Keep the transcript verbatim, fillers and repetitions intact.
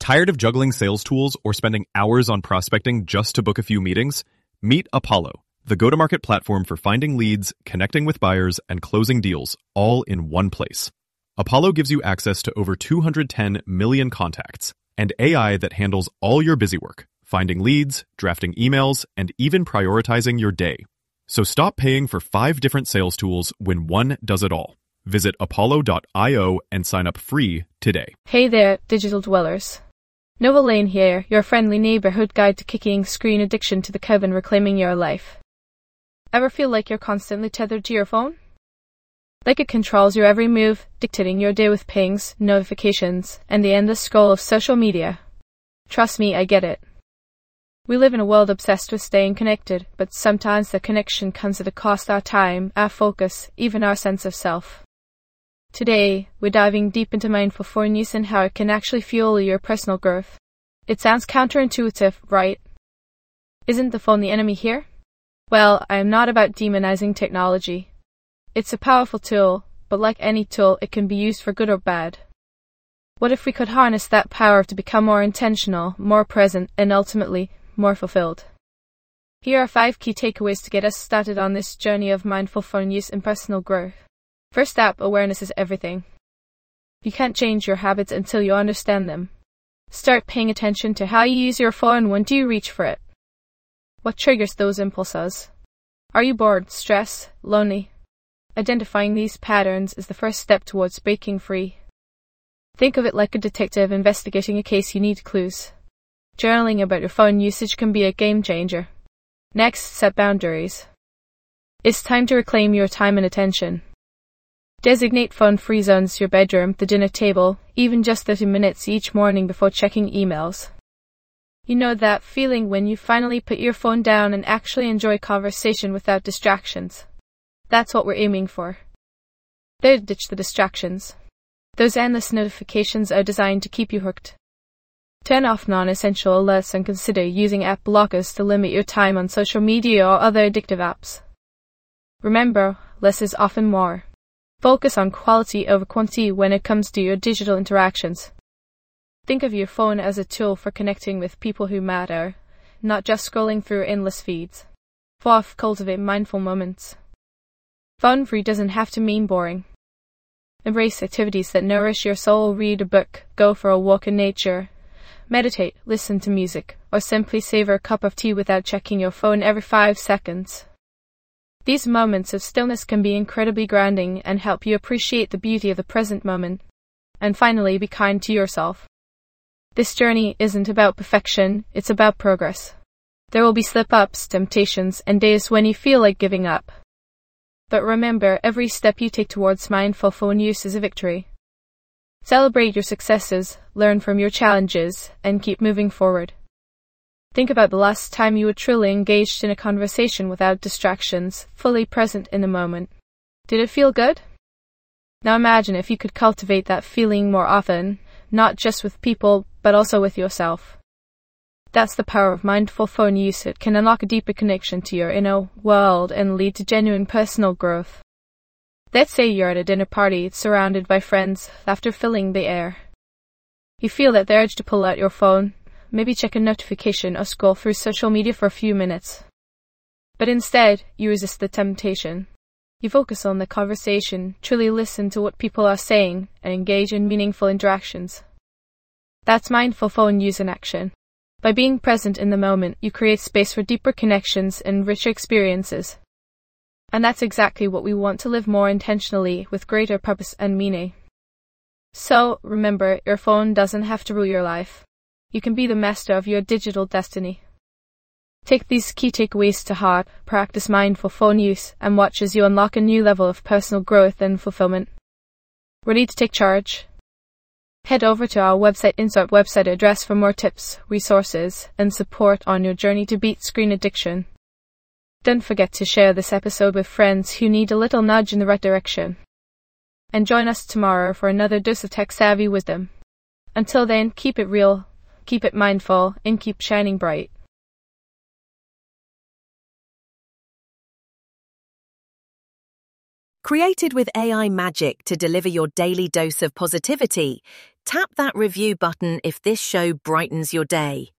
Tired of juggling sales tools or spending hours on prospecting just to book a few meetings? Meet Apollo, the go-to-market platform for finding leads, connecting with buyers, and closing deals, all in one place. Apollo gives you access to over two hundred ten million contacts and A I that handles all your busy work, finding leads, drafting emails, and even prioritizing your day. So stop paying for five different sales tools when one does it all. Visit apollo dot io and sign up free today. Hey there, digital dwellers. Nova Lane here, your friendly neighborhood guide to kicking screen addiction to the curb and reclaiming your life. Ever feel like you're constantly tethered to your phone? Like it controls your every move, dictating your day with pings, notifications, and the endless scroll of social media? Trust me, I get it. We live in a world obsessed with staying connected, but sometimes the connection comes at a cost: our time, our focus, even our sense of self. Today, we're diving deep into mindful phone use and how it can actually fuel your personal growth. It sounds counterintuitive, right? Isn't the phone the enemy here? Well, I am not about demonizing technology. It's a powerful tool, but like any tool, it can be used for good or bad. What if we could harness that power to become more intentional, more present, and ultimately, more fulfilled? Here are five key takeaways to get us started on this journey of mindful phone use and personal growth. First up, awareness is everything. You can't change your habits until you understand them. Start paying attention to how you use your phone. When do you reach for it? What triggers those impulses? Are you bored, stressed, lonely? Identifying these patterns is the first step towards breaking free. Think of it like a detective investigating a case. You need clues. Journaling about your phone usage can be a game changer. Next, set boundaries. It's time to reclaim your time and attention. Designate phone-free zones: your bedroom, the dinner table, even just thirty minutes each morning before checking emails. You know that feeling when you finally put your phone down and actually enjoy conversation without distractions? That's what we're aiming for. Third, ditch the distractions. Those endless notifications are designed to keep you hooked. Turn off non-essential alerts and consider using app blockers to limit your time on social media or other addictive apps. Remember, less is often more. Focus on quality over quantity when it comes to your digital interactions. Think of your phone as a tool for connecting with people who matter, not just scrolling through endless feeds. Fourth, cultivate mindful moments. Phone-free doesn't have to mean boring. Embrace activities that nourish your soul. Read a book, go for a walk in nature, meditate, listen to music, or simply savor a cup of tea without checking your phone every five seconds. These moments of stillness can be incredibly grounding and help you appreciate the beauty of the present moment. And finally, be kind to yourself. This journey isn't about perfection, it's about progress. There will be slip-ups, temptations, and days when you feel like giving up. But remember, every step you take towards mindful phone use is a victory. Celebrate your successes, learn from your challenges, and keep moving forward. Think about the last time you were truly engaged in a conversation without distractions, fully present in the moment. Did it feel good? Now imagine if you could cultivate that feeling more often, not just with people, but also with yourself. That's the power of mindful phone use. It can unlock a deeper connection to your inner world and lead to genuine personal growth. Let's say you're at a dinner party, surrounded by friends, laughter filling the air. You feel that the urge to pull out your phone, maybe check a notification or scroll through social media for a few minutes. But instead, you resist the temptation. You focus on the conversation, truly listen to what people are saying, and engage in meaningful interactions. That's mindful phone use in action. By being present in the moment, you create space for deeper connections and richer experiences. And that's exactly what we want: to live more intentionally, with greater purpose and meaning. So, remember, your phone doesn't have to rule your life. You can be the master of your digital destiny. Take these key takeaways to heart, practice mindful phone use, and watch as you unlock a new level of personal growth and fulfillment. Ready to take charge? Head over to our website, insert website address for more tips, resources, and support on your journey to beat screen addiction. Don't forget to share this episode with friends who need a little nudge in the right direction. And join us tomorrow for another dose of tech-savvy wisdom. Until then, keep it real, keep it mindful, and keep shining bright. Created with A I magic to deliver your daily dose of positivity, Tap that review button if this show brightens your day.